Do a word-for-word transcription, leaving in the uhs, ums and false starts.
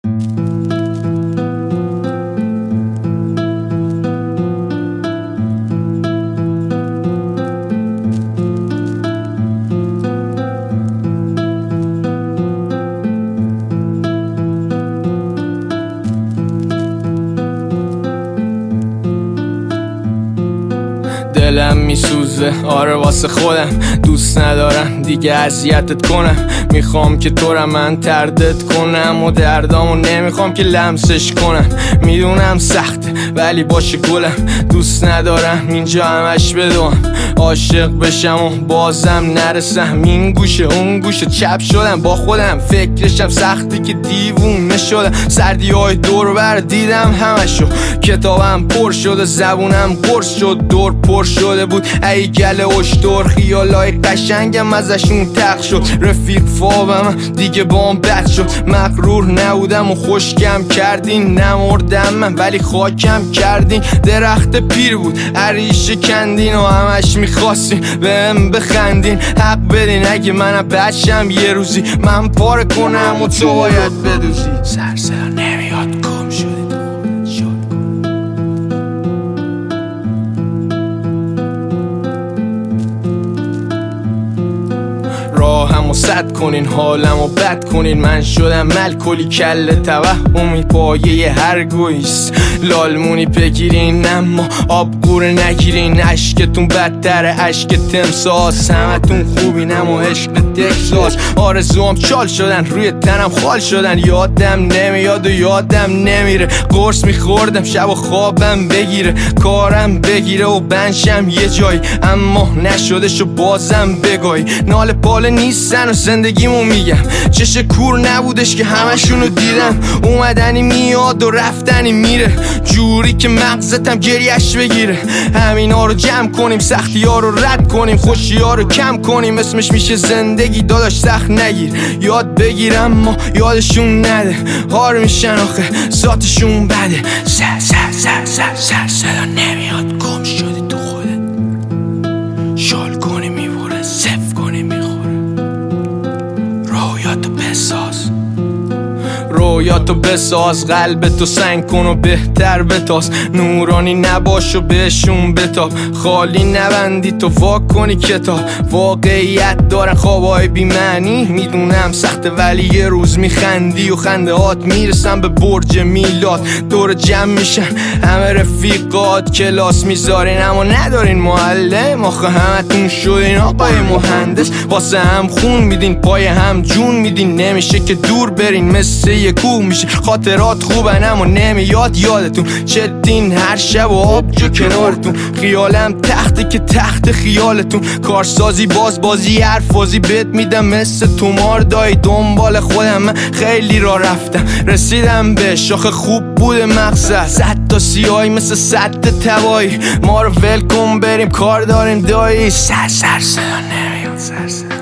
دلم میسوزه، آره واسه خودم دوست ندارم دیگه اذیتت کنم. میخوام که تو را من تردت کنم و دردامو نمیخوام که لمسش کنم. میدونم سخته ولی باشه گلم، دوست ندارم اینجا همش بدوم. عاشق بشم و بازم نرسم، این گوشه اون گوشه چپ شدم با خودم. فکرشم سختی که دیوونه شدم، سردی های دور بر دیدم همشو. کتابم پر شده، زبونم قرص شد، دور پر شده بود ای گله اشتر. خیالای قشنگم ازشون تق شد، رفیق فابم دیگه بام بد شد. مغرور نبودم و خوشگم کردین، نمردم من ولی خاکم کردین. درخت پیر بود عریشه کندین و همش میخواستین بهم بخندین. حق بدین اگه منم بچم یه روزی من پاره کنم و تو باید بدوزی. سر صدا نمیاد گم شدی تو خودت شد کن. راهمو سد کنین، حالمو بد کنین. من شدم ملکلی کل توهمی پایه هر گویست. لالمونی بگیرین اما آب قوره نگیرین. عشقتون بدتره عشق تمساس، همتون خوبین اما عشق تکساس. آرزوام چال شدن روی تنم خال شدن، یادم نمیاد و یادم نمیره. قرص میخوردم شب و خوابم بگیره، کارم بگیره و بنشم یه جایی. اما نشدش و بازم بگای نال پاله نیستن و زندگیمو میگم. چش کور نبودش که همشونو دیدم، اومدنی میاد و رفتنی میره. جوری که مغزتم گریش بگیره. همینا رو جمع کنیم، سختی ها رو رد کنیم، خوشی ها رو کم کنیم. اسمش میشه زندگی داداش، سخت نگیر. یاد بگیرم ما یادشون نده، هار میشن آخه ذاتشون بده. سر سر سر سر سر صدا نمیاد گم شدی تو خودت. شال کنی میبوره، صف کنی میخوره. رویاتو بساز، رویاتو بساز. قلبتو سنگ کن و بهتر بتاز. نورانی نباش و بهشون بتاب، خالی نبندی تو وا کنی کتاب. واقعیت دارن خوابای بی معنی، میدونم سخته ولی یه روز میخندی و خنده هات میرسن به برج میلاد. دور جمع میشن همه رفیقات، کلاس میذارین اما ندارین معلم. آخه همتون شدین آقای مهندس، واسه هم خون میدین پای هم جون میدین. نمیشه که دور برین مثل یه کوه میشه. خاطرات خوبن اما نمیاد یادتون. چدین هر شب و آبجو کنارتون. خیالم تخته که تخت خیالتون. کارسازی باز بازی حرفازی بد میدم مثل تومار دایی. دنبال خودم من خیلی را رفتم رسیدم به شاخه، خوب بوده مقصد. صد تا سیاهی مثل صد تبایی، ما رو ول کن بریم کار داریم دایی. سر سر صدا نمیاد سر سر